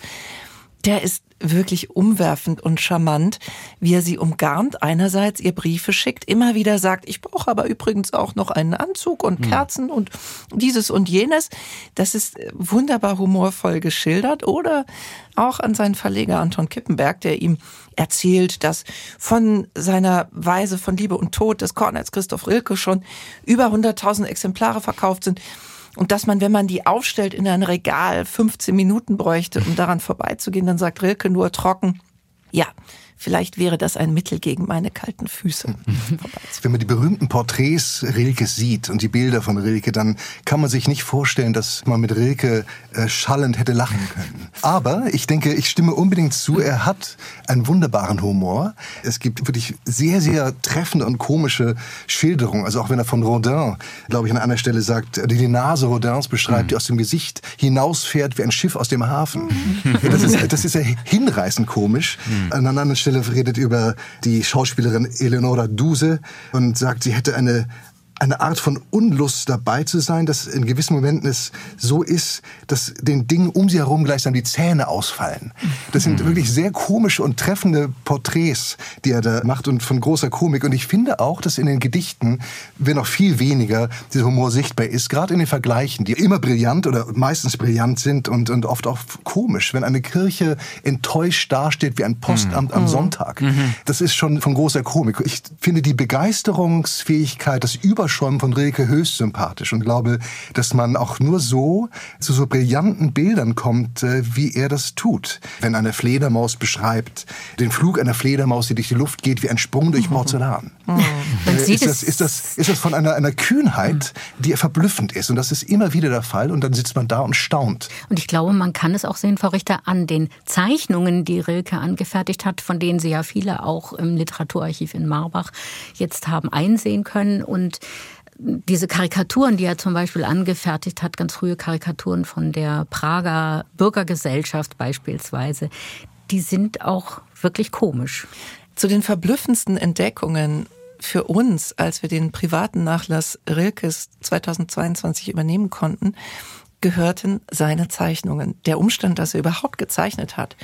S4: der ist wirklich umwerfend und charmant, wie er sie umgarnt, einerseits ihr Briefe schickt, immer wieder sagt, ich brauche aber übrigens auch noch einen Anzug und Kerzen und dieses und jenes. Das ist wunderbar humorvoll geschildert. Oder auch an seinen Verleger Anton Kippenberg, der ihm erzählt, dass von seiner Weise von Liebe und Tod des Kornets Christoph Rilke schon über hunderttausend Exemplare verkauft sind. Und dass man, wenn man die aufstellt in ein Regal, fünfzehn Minuten bräuchte, um daran vorbeizugehen, dann sagt Rilke nur trocken, ja, vielleicht wäre das ein Mittel gegen meine kalten Füße.
S3: Wenn man die berühmten Porträts Rilkes sieht und die Bilder von Rilke, dann kann man sich nicht vorstellen, dass man mit Rilke äh, schallend hätte lachen können. Aber ich denke, ich stimme unbedingt zu, er hat einen wunderbaren Humor. Es gibt wirklich sehr, sehr treffende und komische Schilderungen. Also auch wenn er von Rodin, glaube ich, an einer Stelle sagt, die die Nase Rodins beschreibt, mhm. die aus dem Gesicht hinausfährt wie ein Schiff aus dem Hafen. Mhm. Das ist, das ist ja hinreißend komisch. Mhm. An einer anderen Stelle redet über die Schauspielerin Eleonora Duse und sagt, sie hätte eine eine Art von Unlust dabei zu sein, dass in gewissen Momenten es so ist, dass den Dingen um sie herum gleichsam die Zähne ausfallen. Das sind wirklich sehr komische und treffende Porträts, die er da macht und von großer Komik. Und ich finde auch, dass in den Gedichten, wenn noch viel weniger, dieser Humor sichtbar ist, gerade in den Vergleichen, die immer brillant oder meistens brillant sind und, und oft auch komisch. Wenn eine Kirche enttäuscht dasteht wie ein Postamt mhm. am Sonntag, mhm. das ist schon von großer Komik. Ich finde die Begeisterungsfähigkeit, das Überschäumen von Rilke höchst sympathisch und glaube, dass man auch nur so zu so brillanten Bildern kommt, wie er das tut. Wenn eine Fledermaus beschreibt, den Flug einer Fledermaus, die durch die Luft geht wie ein Sprung durch Porzellan. Mhm. Äh, ist, das, ist, das, ist das von einer, einer Kühnheit, die verblüffend ist. Und das ist immer wieder der Fall. Und dann sitzt man da und staunt.
S2: Und ich glaube, man kann es auch sehen, Frau Richter, an den Zeichnungen, die Rilke angefertigt hat, von denen Sie ja viele auch im Literaturarchiv in Marbach jetzt haben einsehen können. Und diese Karikaturen, die er zum Beispiel angefertigt hat, ganz frühe Karikaturen von der Prager Bürgergesellschaft beispielsweise, die sind auch wirklich komisch.
S4: Zu den verblüffendsten Entdeckungen für uns, als wir den privaten Nachlass Rilkes zweitausendzweiundzwanzig übernehmen konnten, gehörten seine Zeichnungen. Der Umstand, dass er überhaupt gezeichnet hat.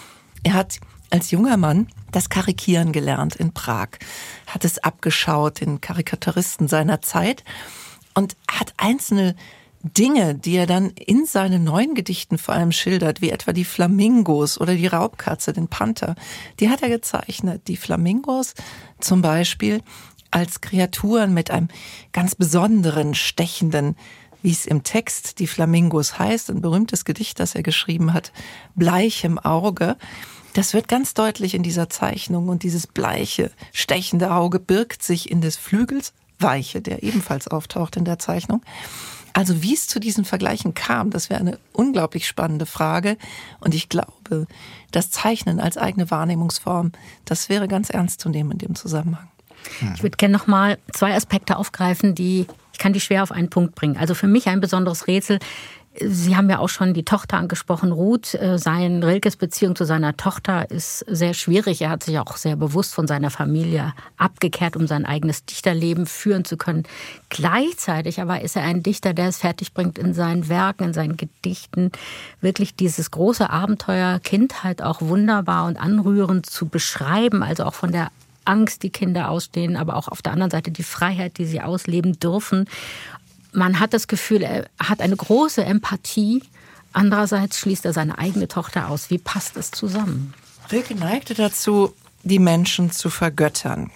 S4: Er hat als junger Mann das Karikieren gelernt in Prag, hat es abgeschaut, den Karikaturisten seiner Zeit und hat einzelne Dinge, die er dann in seinen neuen Gedichten vor allem schildert, wie etwa die Flamingos oder die Raubkatze, den Panther, die hat er gezeichnet. Die Flamingos zum Beispiel als Kreaturen mit einem ganz besonderen, stechenden, wie es im Text die Flamingos heißt, ein berühmtes Gedicht, das er geschrieben hat, bleichem Auge. Das wird ganz deutlich in dieser Zeichnung und dieses bleiche, stechende Auge birgt sich in des Flügels Weiche, der ebenfalls auftaucht in der Zeichnung. Also wie es zu diesen Vergleichen kam, das wäre eine unglaublich spannende Frage. Und ich glaube, das Zeichnen als eigene Wahrnehmungsform, das wäre ganz ernst zu nehmen in dem Zusammenhang.
S2: Ich würde gerne noch mal zwei Aspekte aufgreifen, die ich kann die schwer auf einen Punkt bringen. Also für mich ein besonderes Rätsel Sie haben ja auch schon die Tochter angesprochen, Ruth. Sein Rilkes Beziehung zu seiner Tochter ist sehr schwierig. Er hat sich auch sehr bewusst von seiner Familie abgekehrt, um sein eigenes Dichterleben führen zu können. Gleichzeitig aber ist er ein Dichter, der es fertigbringt, in seinen Werken, in seinen Gedichten wirklich dieses große Abenteuer Kindheit auch wunderbar und anrührend zu beschreiben. Also auch von der Angst, die Kinder ausstehen, aber auch auf der anderen Seite die Freiheit, die sie ausleben dürfen. Man hat das Gefühl, er hat eine große Empathie. Andererseits schließt er seine eigene Tochter aus. Wie passt es zusammen?
S4: Rilke neigte dazu, die Menschen zu vergöttern.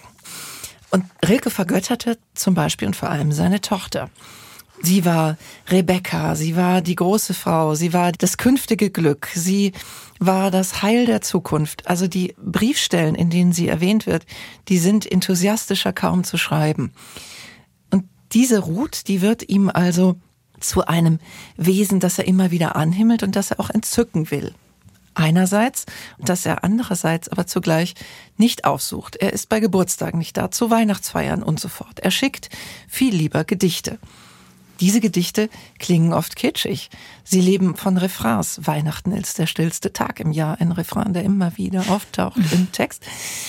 S4: Und Rilke vergötterte zum Beispiel und vor allem seine Tochter. Sie war Rebecca, sie war die große Frau, sie war das künftige Glück, sie war das Heil der Zukunft. Also die Briefstellen, in denen sie erwähnt wird, die sind enthusiastischer kaum zu schreiben. Und diese Ruth, die wird ihm also zu einem Wesen, das er immer wieder anhimmelt und das er auch entzücken will. Einerseits, dass er andererseits aber zugleich nicht aufsucht. Er ist bei Geburtstagen nicht da, zu Weihnachtsfeiern und so fort. Er schickt viel lieber Gedichte. Diese Gedichte klingen oft kitschig. Sie leben von Refrains. Weihnachten ist der stillste Tag im Jahr. Ein Refrain, der immer wieder auftaucht im Text.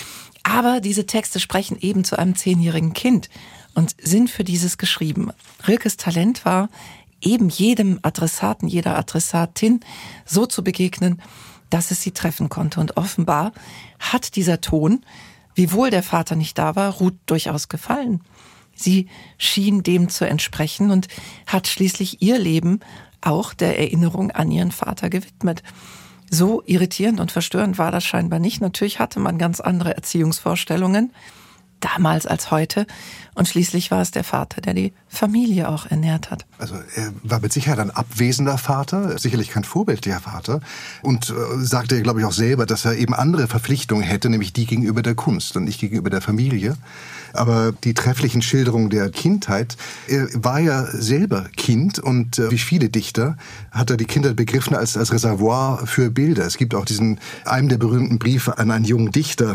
S4: Aber diese Texte sprechen eben zu einem zehnjährigen Kind und sind für dieses geschrieben. Rilkes Talent war, eben jedem Adressaten, jeder Adressatin so zu begegnen, dass es sie treffen konnte. Und offenbar hat dieser Ton, wiewohl der Vater nicht da war, Ruth durchaus gefallen. Sie schien dem zu entsprechen und hat schließlich ihr Leben auch der Erinnerung an ihren Vater gewidmet. So irritierend und verstörend war das scheinbar nicht. Natürlich hatte man ganz andere Erziehungsvorstellungen, damals als heute. Und schließlich war es der Vater, der die Familie auch ernährt hat.
S3: Also er war mit Sicherheit ein abwesender Vater, sicherlich kein vorbildlicher Vater. Und äh, sagte, glaube ich, auch selber, dass er eben andere Verpflichtungen hätte, nämlich die gegenüber der Kunst und nicht gegenüber der Familie. Aber die trefflichen Schilderungen der Kindheit, er war ja selber Kind und äh, wie viele Dichter hat er die Kindheit begriffen als, als Reservoir für Bilder. Es gibt auch diesen, einem der berühmten Briefe an einen jungen Dichter,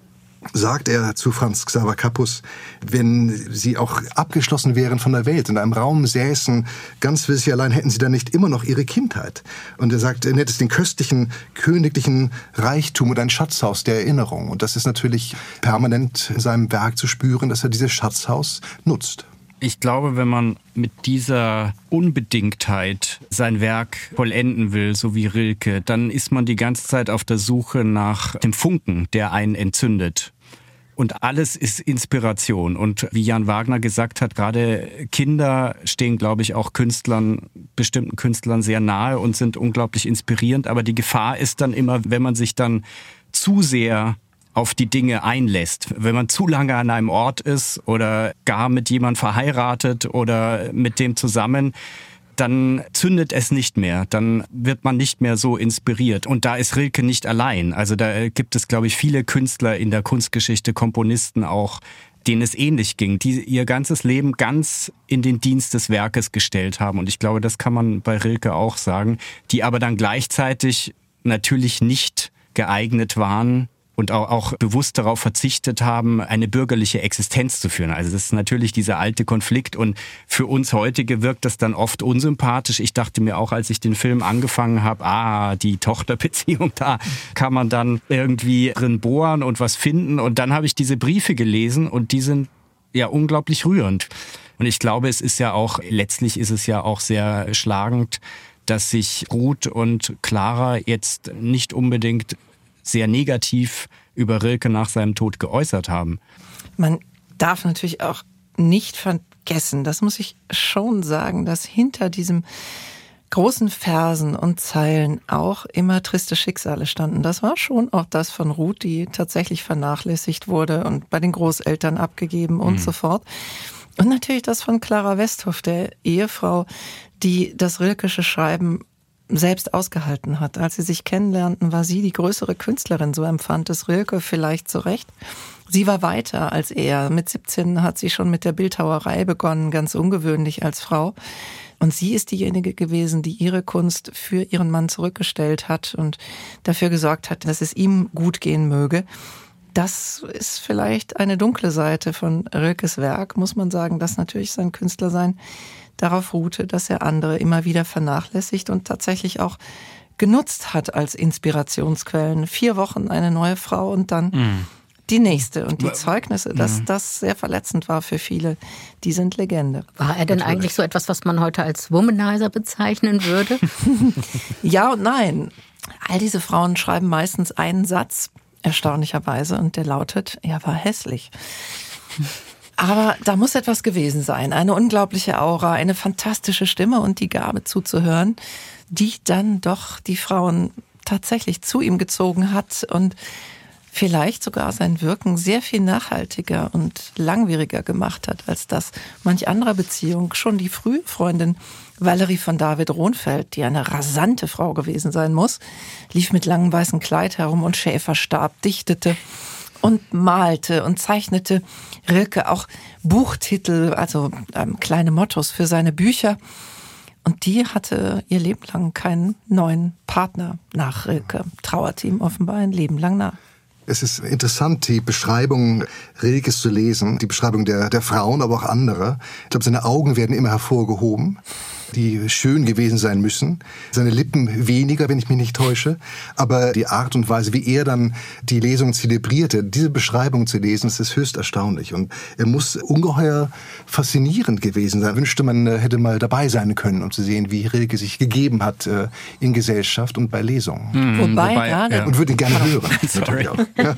S3: sagt er zu Franz Xaver Kappus, wenn sie auch abgeschlossen wären von der Welt, in einem Raum säßen, ganz für sich allein, hätten sie dann nicht immer noch ihre Kindheit. Und er sagt, er nennt es den köstlichen, königlichen Reichtum und ein Schatzhaus der Erinnerung. Und das ist natürlich permanent in seinem Werk zu spüren, dass er dieses Schatzhaus nutzt.
S5: Ich glaube, wenn man mit dieser Unbedingtheit sein Werk vollenden will, so wie Rilke, dann ist man die ganze Zeit auf der Suche nach dem Funken, der einen entzündet. Und alles ist Inspiration. Und wie Jan Wagner gesagt hat, gerade Kinder stehen, glaube ich, auch Künstlern, bestimmten Künstlern sehr nahe und sind unglaublich inspirierend. Aber die Gefahr ist dann immer, wenn man sich dann zu sehr auf die Dinge einlässt. Wenn man zu lange an einem Ort ist oder gar mit jemandem verheiratet oder mit dem zusammen, dann zündet es nicht mehr, dann wird man nicht mehr so inspiriert. Und da ist Rilke nicht allein. Also da gibt es, glaube ich, viele Künstler in der Kunstgeschichte, Komponisten auch, denen es ähnlich ging, die ihr ganzes Leben ganz in den Dienst des Werkes gestellt haben. Und ich glaube, das kann man bei Rilke auch sagen, die aber dann gleichzeitig natürlich nicht geeignet waren, und auch, auch bewusst darauf verzichtet haben, eine bürgerliche Existenz zu führen. Also das ist natürlich dieser alte Konflikt und für uns heutige wirkt das dann oft unsympathisch. Ich dachte mir auch, als ich den Film angefangen habe, ah, die Tochterbeziehung, da kann man dann irgendwie drin bohren und was finden. Und dann habe ich diese Briefe gelesen und die sind ja unglaublich rührend. Und ich glaube, es ist ja auch, letztlich ist es ja auch sehr schlagend, dass sich Ruth und Clara jetzt nicht unbedingt sehr negativ über Rilke nach seinem Tod geäußert haben.
S4: Man darf natürlich auch nicht vergessen, das muss ich schon sagen, dass hinter diesem großen Versen und Zeilen auch immer triste Schicksale standen. Das war schon auch das von Ruth, die tatsächlich vernachlässigt wurde und bei den Großeltern abgegeben und mhm. so fort. Und natürlich das von Clara Westhoff, der Ehefrau, die das rilkische Schreiben selbst ausgehalten hat. Als sie sich kennenlernten, war sie die größere Künstlerin, so empfand es Rilke vielleicht zu Recht. Sie war weiter als er. Mit siebzehn hat sie schon mit der Bildhauerei begonnen, ganz ungewöhnlich als Frau. Und sie ist diejenige gewesen, die ihre Kunst für ihren Mann zurückgestellt hat und dafür gesorgt hat, dass es ihm gut gehen möge. Das ist vielleicht eine dunkle Seite von Rilkes Werk, muss man sagen, dass natürlich sein Künstlersein darauf ruhte, dass er andere immer wieder vernachlässigt und tatsächlich auch genutzt hat als Inspirationsquellen. Vier Wochen eine neue Frau und dann mm. die nächste. Und die Zeugnisse, dass mm. das sehr verletzend war für viele, die sind Legende.
S2: War er denn Natürlich. eigentlich so etwas, was man heute als Womanizer bezeichnen würde?
S4: Ja und nein. All diese Frauen schreiben meistens einen Satz, erstaunlicherweise, und der lautet, er war hässlich. Aber da muss etwas gewesen sein. Eine unglaubliche Aura, eine fantastische Stimme und die Gabe zuzuhören, die dann doch die Frauen tatsächlich zu ihm gezogen hat und vielleicht sogar sein Wirken sehr viel nachhaltiger und langwieriger gemacht hat als das manch anderer Beziehung. Schon die frühe Freundin Valerie von David-Rohnfeld, die eine rasante Frau gewesen sein muss, lief mit langem weißen Kleid herum und Schäferstab, dichtete und malte und zeichnete Rilke auch Buchtitel, also ähm, kleine Mottos für seine Bücher. Und die hatte ihr Leben lang keinen neuen Partner nach Rilke. Trauerte ihm offenbar ein Leben lang nach.
S3: Es ist interessant, die Beschreibung Rilkes zu lesen, die Beschreibung der, der Frauen, aber auch anderer. Ich glaube, seine Augen werden immer hervorgehoben, die schön gewesen sein müssen. Seine Lippen weniger, wenn ich mich nicht täusche. Aber die Art und Weise, wie er dann die Lesung zelebrierte, diese Beschreibung zu lesen, das ist höchst erstaunlich. Und er muss ungeheuer faszinierend gewesen sein. Ich wünschte, man hätte mal dabei sein können, um zu sehen, wie Rilke sich gegeben hat in Gesellschaft und bei Lesungen.
S4: Mhm, wobei, wobei gerade.
S3: Ja. Und würde ihn gerne hören.
S5: Sorry. Ja.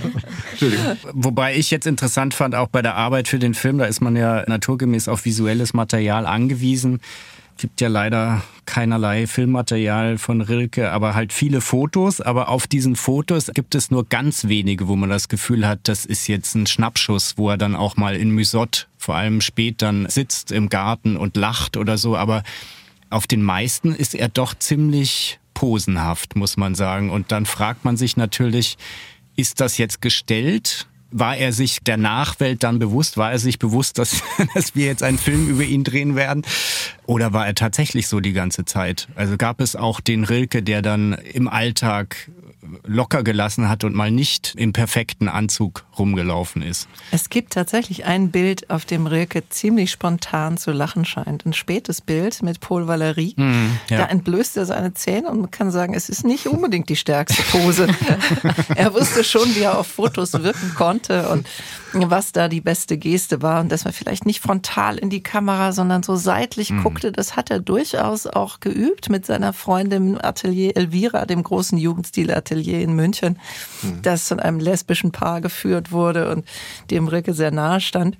S5: Wobei ich jetzt interessant fand, auch bei der Arbeit für den Film, da ist man ja naturgemäß auf visuelles Material angewiesen. Gibt ja leider keinerlei Filmmaterial von Rilke, aber halt viele Fotos. Aber auf diesen Fotos gibt es nur ganz wenige, wo man das Gefühl hat, das ist jetzt ein Schnappschuss, wo er dann auch mal in Musot, vor allem spät, dann sitzt im Garten und lacht oder so. Aber auf den meisten ist er doch ziemlich posenhaft, muss man sagen. Und dann fragt man sich natürlich, ist das jetzt gestellt? War er sich der Nachwelt dann bewusst? War er sich bewusst, dass, dass wir jetzt einen Film über ihn drehen werden? Oder war er tatsächlich so die ganze Zeit? Also gab es auch den Rilke, der dann im Alltag locker gelassen hat und mal nicht im perfekten Anzug rumgelaufen ist?
S4: Es gibt tatsächlich ein Bild, auf dem Rilke ziemlich spontan zu lachen scheint. Ein spätes Bild mit Paul Valéry. Mm, ja. Da entblößt er seine Zähne und man kann sagen, es ist nicht unbedingt die stärkste Pose. Er wusste schon, wie er auf Fotos wirken konnte und was da die beste Geste war und dass man vielleicht nicht frontal in die Kamera, sondern so seitlich mm. guckte. Das hat er durchaus auch geübt mit seiner Freundin im Atelier Elvira, dem großen Jugendstil-Atelier in München, mm. das von einem lesbischen Paar geführt wurde und dem Rilke sehr nahe stand.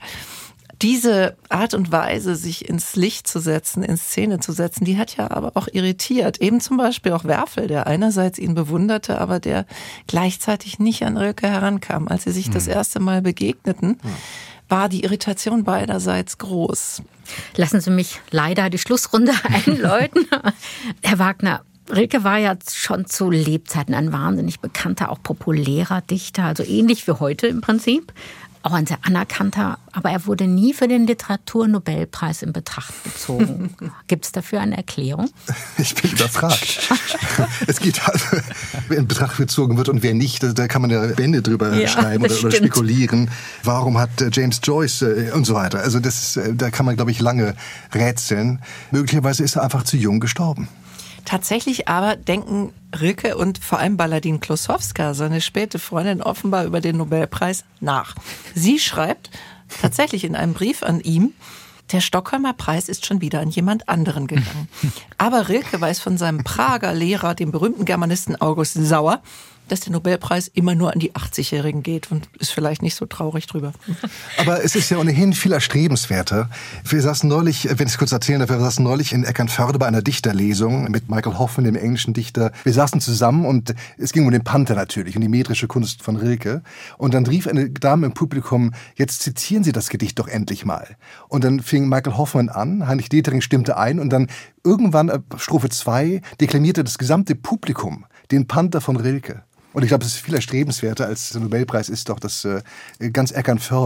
S4: Diese Art und Weise, sich ins Licht zu setzen, in Szene zu setzen, die hat ja aber auch irritiert. Eben zum Beispiel auch Werfel, der einerseits ihn bewunderte, aber der gleichzeitig nicht an Rilke herankam. Als sie sich das erste Mal begegneten, war die Irritation beiderseits groß.
S2: Lassen Sie mich leider die Schlussrunde einläuten. Herr Wagner, Rilke war ja schon zu Lebzeiten ein wahnsinnig bekannter, auch populärer Dichter, also ähnlich wie heute im Prinzip. Auch ein sehr anerkannter, aber er wurde nie für den Literaturnobelpreis in Betracht gezogen. Gibt es dafür eine Erklärung?
S3: Ich bin überfragt. Es geht halt, wer in Betracht gezogen wird und wer nicht, da kann man ja Bände drüber ja, schreiben oder, oder spekulieren. Warum hat James Joyce und so weiter. Also das, da kann man, glaube ich, lange rätseln. Möglicherweise ist er einfach zu jung gestorben.
S4: Tatsächlich aber denken Rilke und vor allem Baladine Klosowska, seine späte Freundin, offenbar über den Nobelpreis nach. Sie schreibt tatsächlich in einem Brief an ihn, der Stockholmer Preis ist schon wieder an jemand anderen gegangen. Aber Rilke weiß von seinem Prager Lehrer, dem berühmten Germanisten August Sauer, dass der Nobelpreis immer nur an die achtzigjährigen geht und ist vielleicht nicht so traurig drüber.
S3: Aber es ist ja ohnehin viel erstrebenswerter. Wir saßen neulich, wenn ich es kurz erzählen darf, wir saßen neulich in Eckernförde bei einer Dichterlesung mit Michael Hoffman, dem englischen Dichter. Wir saßen zusammen und es ging um den Panther natürlich, um die metrische Kunst von Rilke. Und dann rief eine Dame im Publikum, jetzt zitieren Sie das Gedicht doch endlich mal. Und dann fing Michael Hoffman an, Heinrich Detering stimmte ein und dann irgendwann, Strophe zwei, deklamierte das gesamte Publikum den Panther von Rilke. Und ich glaube, es ist viel erstrebenswerter als der Nobelpreis ist doch das äh, ganz Eckernförde.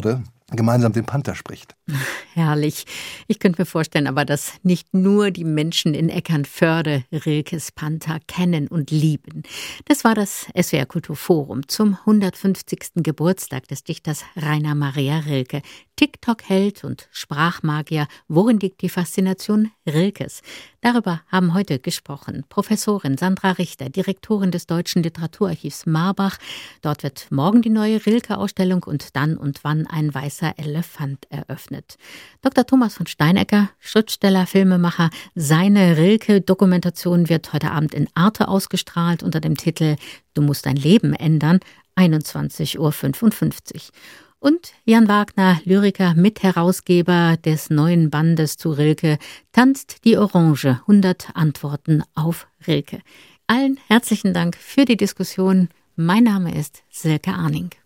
S3: gemeinsam den Panther spricht.
S2: Herrlich. Ich könnte mir vorstellen, aber dass nicht nur die Menschen in Eckernförde Rilkes Panther kennen und lieben. Das war das S W R Kulturforum zum hundertfünfzigsten Geburtstag des Dichters Rainer Maria Rilke. TikTok-Held und Sprachmagier, worin liegt die Faszination Rilkes? Darüber haben heute gesprochen Professorin Sandra Richter, Direktorin des Deutschen Literaturarchivs Marbach. Dort wird morgen die neue Rilke-Ausstellung und dann und wann ein weißer Elefant eröffnet. Doktor Thomas von Steinecker, Schriftsteller, Filmemacher. Seine Rilke-Dokumentation wird heute Abend in Arte ausgestrahlt unter dem Titel »Du musst dein Leben ändern«, einundzwanzig Uhr fünfundfünfzig. Und Jan Wagner, Lyriker, Mitherausgeber des neuen Bandes zu Rilke, tanzt die Orange, hundert Antworten auf Rilke. Allen herzlichen Dank für die Diskussion. Mein Name ist Silke Arning.